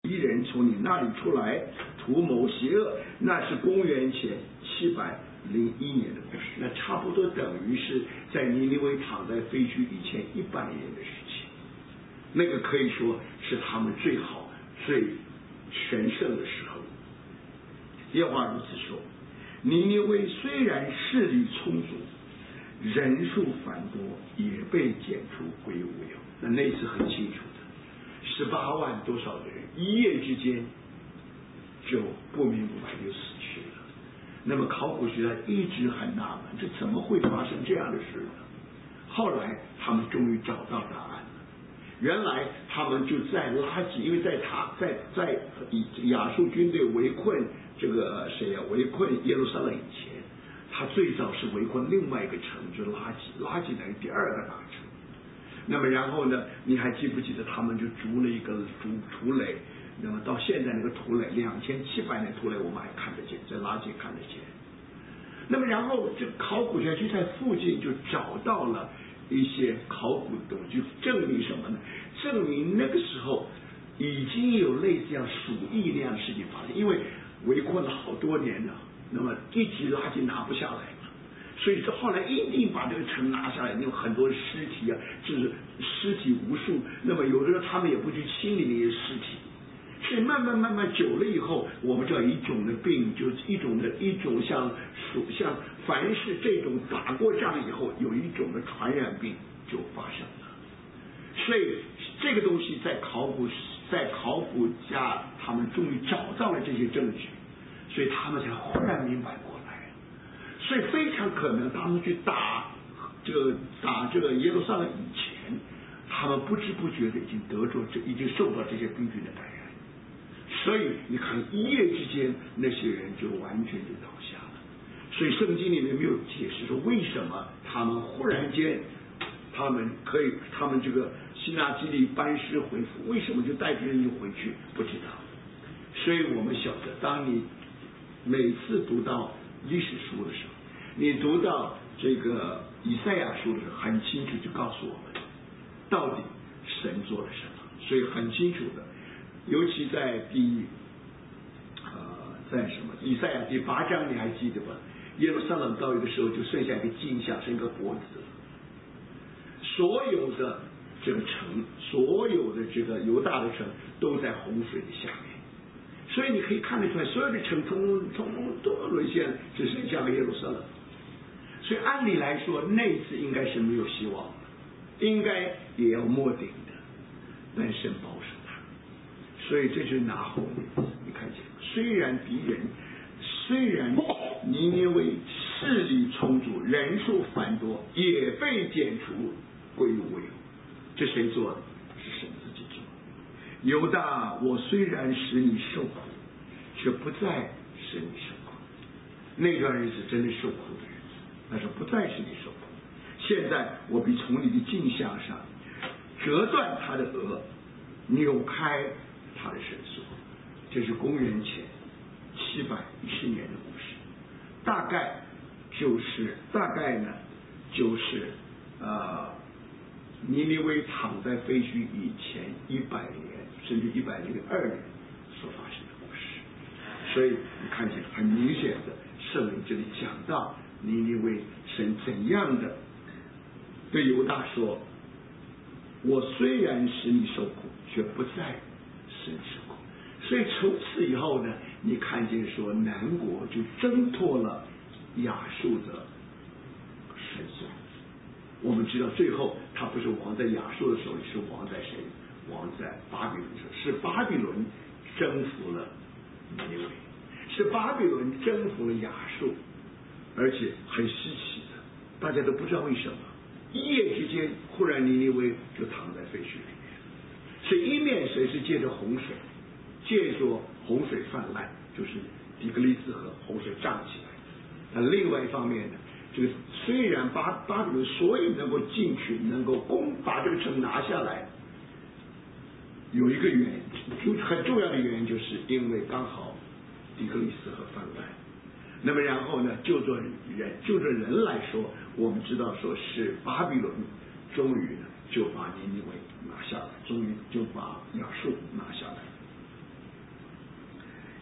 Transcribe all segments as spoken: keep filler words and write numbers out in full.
敌人从你那里出来，图谋邪恶。那是公元前七百零一年的故事，那差不多等于是在尼尼微躺在废墟以前一百年的事情。那个可以说是他们最好、最全盛的时候。耶和华如此说：尼尼微虽然势力充足，人数繁多，也被剪除归无有。那那次很清楚的，十八万多少个人，一夜之间就不明不白就死去了。那么考古学家一直很纳闷，这怎么会发生这样的事呢？后来他们终于找到答案了。原来他们就在拉吉，因为在他在在亚述军队围困这个谁呀、啊？围困耶路撒冷以前，他最早是围困另外一个城，就是拉吉，拉吉等于第二个大城。那么然后呢，你还记不记得他们就筑了一个筑土垒？那么到现在那个土垒两千七百年土垒，我们还看得见，在拉吉看得见。那么然后这考古学就在附近就找到了一些考古的东西，证明什么呢？证明那个时候已经有类似像鼠疫那样的事情发生，因为围困了好多年了，那么一直拉吉拿不下来嘛，所以说后来一定把这个城拿下来，有很多尸体啊，就是尸体无数，那么有的时候他们也不去清理那些尸体。所以慢慢慢慢久了以后，我们知道一种的病，就是一种的一种像属像凡是这种打过仗以后，有一种的传染病就发生了。所以这个东西在考古在考古家他们终于找到了这些证据，所以他们才忽然明白过来。所以非常可能他们去打这个打这个耶路撒冷以前，他们不知不觉的已经得着这已经受到这些病菌的感染。所以你看一夜之间那些人就完全就倒下了。所以圣经里面没有解释说为什么他们忽然间他们可以他们这个希拿基利班师回复，为什么就带着人就回去，不知道。所以我们晓得，当你每次读到历史书的时候，你读到这个以赛亚书的时候，很清楚就告诉我们到底神做了什么。所以很清楚的，尤其在第呃在什么以赛亚第八章，你还记得吧？耶路撒冷到一个时候就剩下一个镜像，剩一个脖子，所有的这个城，所有的这个犹大的城都在洪水的下面，所以你可以看得出来，所有的城通通都沦陷，只剩下了耶路撒冷。所以按理来说，那次应该是没有希望，应该也要摸顶的，但神保守他。所以这就是拿后面，你看见，虽然敌人，虽然尼尼微势力充足，人数繁多，也被剪除归于无有。这谁做的？是神自己做。犹大，我虽然使你受苦，却不再使你受苦。那段日子真的受苦的日子，但是不再使你受苦。现在我必从你的镜像上折断他的额，扭开他的绳索。这是公元前七百一十年的故事，大概就是大概呢就是呃尼尼微躺在废墟以前一百年甚至一百零二年所发生的故事。所以你看见很明显的，圣灵这里讲到尼尼微神怎样的对犹大说，我虽然使你受苦，却不再使你受苦。所以从此以后呢，你看见说南国就挣脱了亚述的绳索。我们知道最后他不是亡在亚述的手里，是亡在谁？亡在巴比伦手，是巴比伦征服了尼尼微，是巴比伦征服了亚述，而且很稀奇的，大家都不知道为什么，一夜之间忽然尼尼微就躺在废墟里面。所以一面谁是借着洪水，借着洪水泛滥，就是底格里斯河洪水涨起来。那另外一方面呢，这个虽然巴巴比伦所以能够进去，能够攻把这个城拿下来，有一个原因，就很重要的原因，就是因为刚好底格里斯河泛滥。那么然后呢，就着人就着人来说，我们知道说是巴比伦终于呢就把尼尼微拿下来，终于就把亚述拿下来。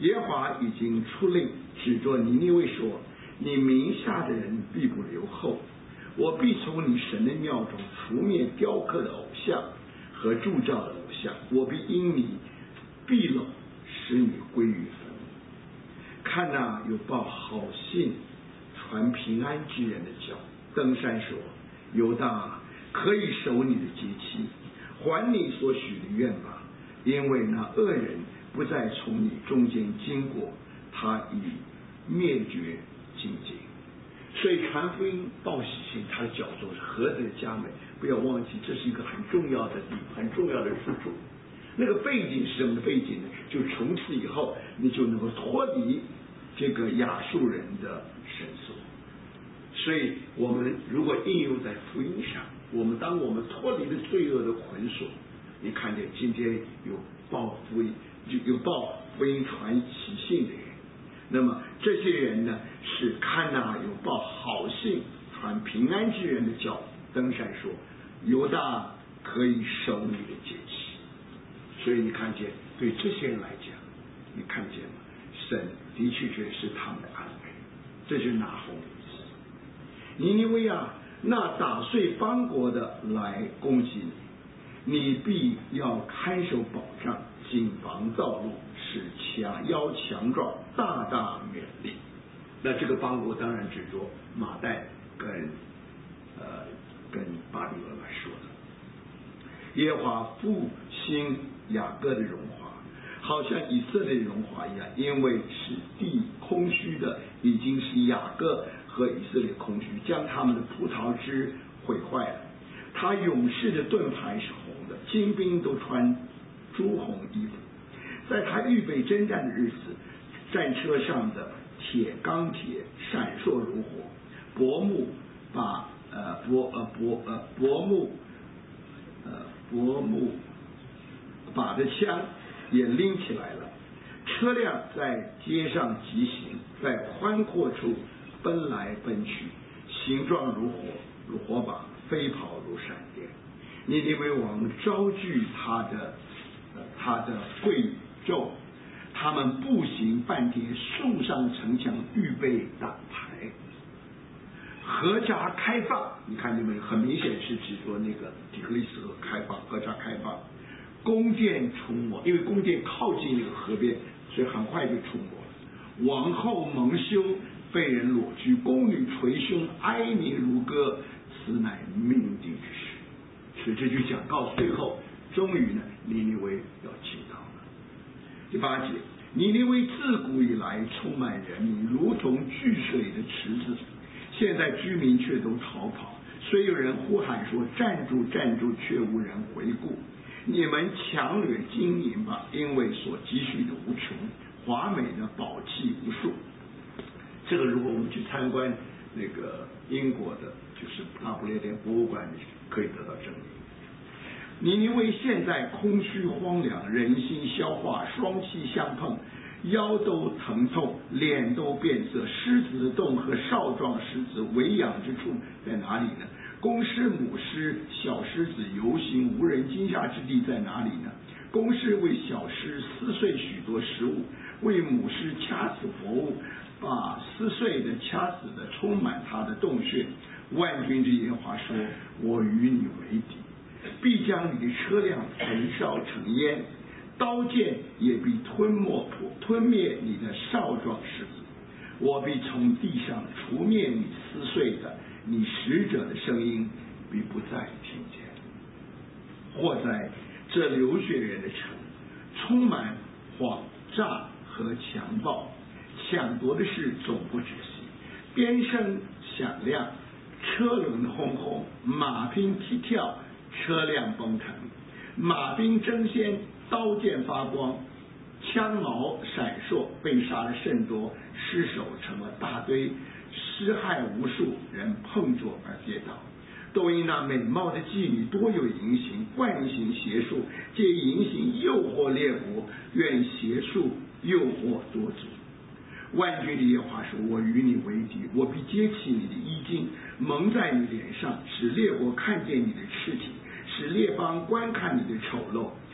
耶和华已经出令，指着尼尼微说：你名下的人必不留后，我必从你神的庙中除灭雕刻的偶像和铸造的偶像，我必因你闭拢，使你归于坟墓。看哪，有报好信传平安之人的脚登山说：犹大可以守你的节期，还你所许的愿吧，因为那恶人不再从你中间经过，他已灭绝尽尽。所以传福音报喜信，他的角度是何等的佳美！不要忘记，这是一个很重要的地，很重要的出处。那个背景是什么背景呢？就从此以后，你就能够脱离这个亚述人的绳索。所以，我们如果应用在福音上，我们当我们脱离了罪恶的捆锁，你看见今天有报福音、有报福音传喜信的人，那么这些人呢，是看哪有报好信传平安之人的脚登山说：犹大可以守你的节期。所以你看见，对这些人来讲，你看见吗？神的确确是他们的安慰，这就是拿红的意思。尼尼微啊，那打碎邦国的来攻击你，你必要看守保障，谨防道路，使强腰强壮，大大勉励。那这个邦国当然指着马代跟呃跟巴比伦来说的。耶和华复兴雅各的荣华，好像以色列的荣华一样，因为使地空虚的已经是雅各和以色列空虚，将他们的葡萄枝毁坏了。他勇士的盾牌是红的，精兵都穿朱红衣服。在他预备征战的日子，战车上的铁钢铁闪烁如火，薄木把呃薄呃薄呃薄木呃薄木把的枪也拎起来了。车辆在街上疾行，在宽阔处奔来奔去，形状如火，如火把，飞跑如闪电。尼尼微王招聚他的、呃、他的贵胄，他们步行半天，送上城墙，预备打牌。河闸开放，你看见没有？很明显是指着那个底格里斯河开放，河闸开放。弓箭出没，因为弓箭靠近那个河边，所以很快就出没了。王后蒙羞，被人裸居，宫女捶胸，哀鸣如歌，此乃命定之事。所以这就讲到最后，终于呢，尼尼微要倾倒了。第八节，尼尼微自古以来充满人民，如同聚水的池子，现在居民却都逃跑。虽有人呼喊说：站住，站住，却无人回顾。你们强掠金银吧，因为所积蓄的无穷，华美的宝器无数。这个如果我们去参观那个英国的，就是大不列颠博物馆，可以得到证明。尼尼微现在空虚荒凉，人心消化，双膝相碰，腰都疼痛，脸都变色。狮子的洞和少壮狮子为养之处在哪里呢？公狮母狮小狮子游行无人惊吓之地在哪里呢？公狮为小狮撕碎许多食物，为母狮掐死活物，把撕碎的掐死的充满它的洞穴。万军之耶和华说：我与你为敌，必将你的车辆焚烧成烟，刀剑也必吞没吞灭你的少壮狮子。我必从地上除灭你撕碎的，你使者的声音必不再听见。或在这流血人的城，充满谎诈和强暴，抢夺的事总不止息，鞭声响亮，车轮轰轰，马兵踢跳，车辆奔腾，马兵争先，刀剑发光，枪矛闪烁，被杀的甚多，尸首成了大堆，尸害无数，人碰着而跌倒。都因那美貌的妓女多有淫行，惯行邪术，借淫行诱惑列国，愿邪术诱惑多族。万军的耶和华说：我与你为敌，我必揭起你的衣襟，蒙在你脸上，使列国看见你的赤体，使列邦观看你的丑陋。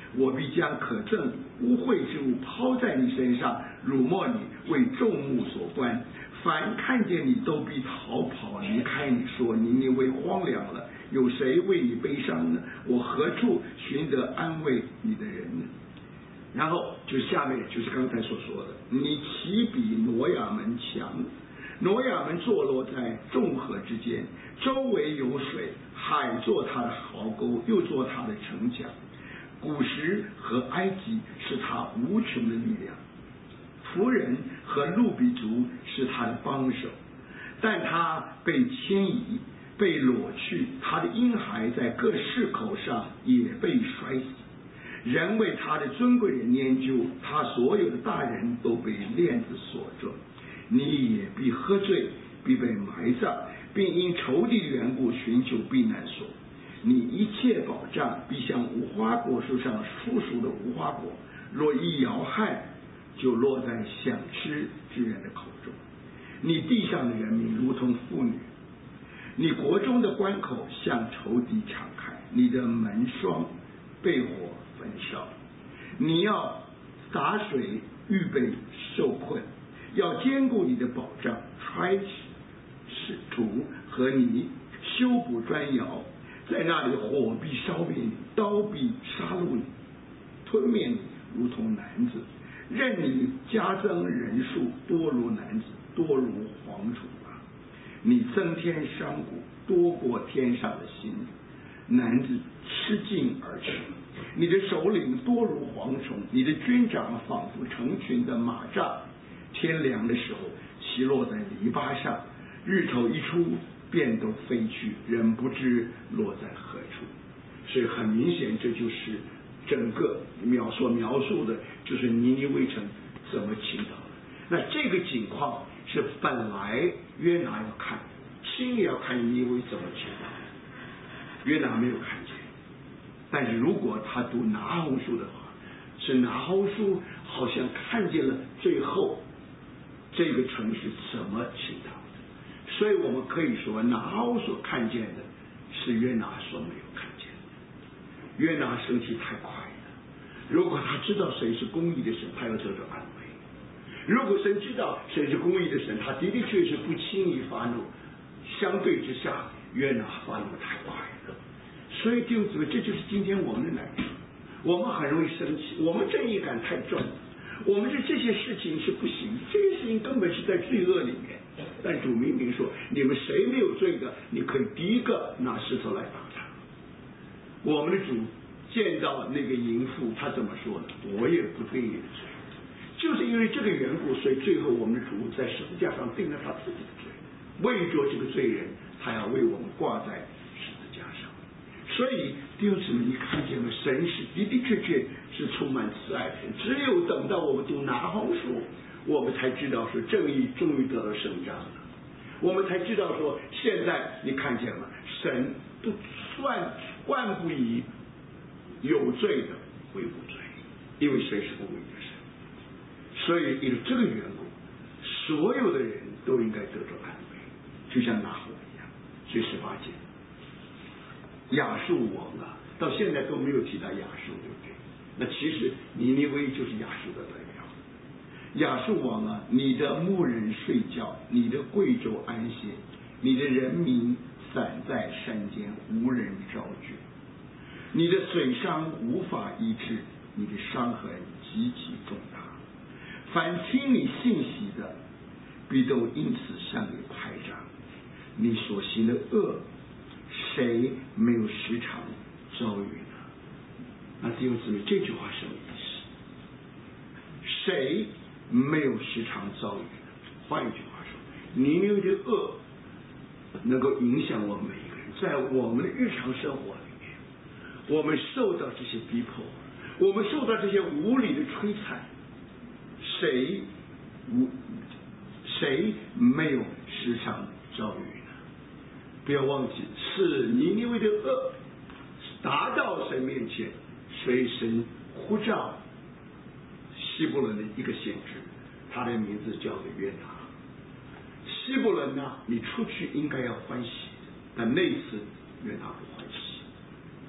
我必将可憎污秽之物抛在你身上，辱没你，为众目所观。凡看见你都必逃跑离开你，说尼尼微荒凉了，有谁为你悲伤呢？我何处寻得安慰你的人呢？然后就下面就是刚才所说的，你岂比挪亚门强？挪亚门坐落在众河之间，周围有水，海做他的壕沟，又做他的城墙。古时和埃及是他无穷的力量，仆人和路比族是他的帮手，但他被迁移，被裸去，他的婴孩在各市口上也被摔死。人为他的尊贵人研究，他所有的大人都被链子锁住。你也必喝醉，必被埋葬，并因仇敌的缘故寻求避难所。你一切保障必像无花果树上初熟的无花果，若一摇撼，就落在想吃之人的口中。你地上的人民如同妇女，你国中的关口向仇敌敞开，你的门窗被火焚烧。你要打水预备受困，要兼顾你的保障，揣起使徒和你修补砖窑，在那里火必烧灭你，刀必杀戮你，吞灭你如同男子，任你加增人数，多如男子，多如蝗虫啊！你增添商贾，多过天上的星，男子吃尽而去。你的首领多如蝗虫，你的军长仿佛成群的马蚱。天凉的时候，其落在篱笆上，日头一出，便都飞去，人不知落在何处。所以很明显，这就是整个描所描述的，就是尼尼微城怎么倾倒的。那这个景况是本来约拿要看，亲眼要看尼尼微怎么倾倒的，约拿没有看见。但是如果他读拿红书的话，是拿红书好像看见了最后这个城市怎么倾倒的。所以我们可以说，拿红所看见的是约拿所没有看见的。约拿生气太快了，如果他知道谁是公义的神，他要得到安慰；如果神知道谁是公义的神，他的的确确不轻易发怒。相对之下，约拿发怒太快了。所以弟兄姊妹，这就是今天我们的难处。我们很容易生气，我们正义感太重，我们是这些事情是不行，这些事情根本是在罪恶里面。但主明明说，你们谁没有罪的，你可以第一个拿石头来打他。我们的主见到那个淫妇，他怎么说呢？我也不定你的罪。就是因为这个缘故，所以最后我们的主在十字架上定了他自己的罪，为着这个罪人，他要为我们挂在十字架上。所以弟兄姊妹，你看见了，神是的的确确是充满慈爱的。只有等到我们读拿红书，我们才知道说正义终于得到伸张了。我们才知道说，现在你看见了，神不算万不以有罪的为无罪，因为谁是公义的神。所以因为这个缘故，所有的人都应该得到安慰，就像拿红一样。所以十八节，亚述王啊，到现在都没有提到亚述，对不对？那其实尼尼微就是亚述的代表。亚述王啊，你的牧人睡觉，你的贵胄安歇，你的人民散在山间，无人招聚。你的损伤无法医治，你的伤痕极其重大。凡听你信息的，必都因此向你拍掌。你所行的恶，谁没有时常遭遇呢？那弟兄姊妹，这句话什么意思？谁没有时常遭遇呢？换一句话说，尼尼微的恶能够影响我们每一个人，在我们的日常生活里面，我们受到这些逼迫，我们受到这些无理的摧残，谁无谁没有时常遭遇呢？不要忘记，是尼尼微的恶达到神面前，所以神呼召希伯伦的一个先知，他的名字叫做约拿。希伯伦呢，你出去应该要欢喜，但那次约拿不欢喜。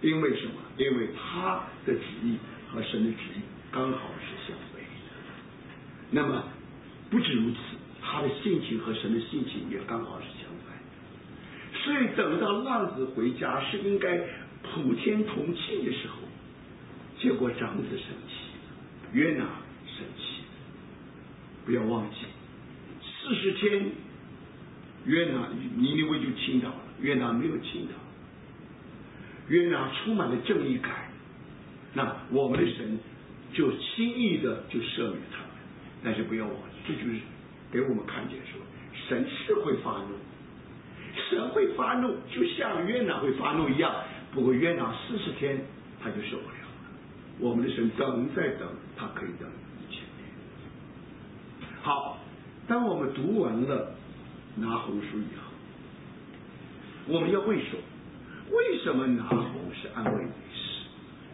因为什么？因为他的旨意和神的旨意刚好是相悖的。那么不止如此，他的性情和神的性情也刚好是相反。所以等到浪子回家是应该普天同庆的时候，结果长子生气，约拿生气。不要忘记，四十天约拿尼尼微就倾倒了，约拿没有倾倒。约拿充满了正义感，那我们的神就轻易的就赦免他们。但是不要忘记，这就是给我们看见说，神是会发怒，神会发怒，就像约拿会发怒一样。不过约拿四十天他就受不了了，我们的神等再等，他可以等一千年。好，当我们读完了拿红书以后，我们要问说，为什么拿红是安慰女士？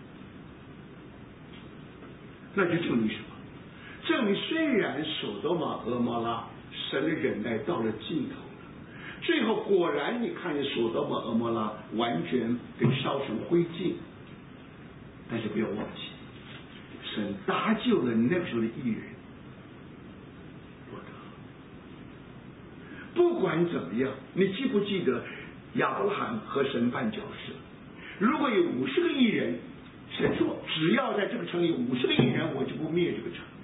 那就证明什么？证明虽然所多玛蛾摩拉神的忍耐到了尽头了，最后果然你看见所多玛蛾摩拉完全被烧成灰烬，但是不要忘记，神搭救了那个时候的义人罗德。不管怎么样，你记不记得亚伯拉罕和神办交涉？如果有五十个义人，神说只要在这个城里五十个义人，我就不灭这个城。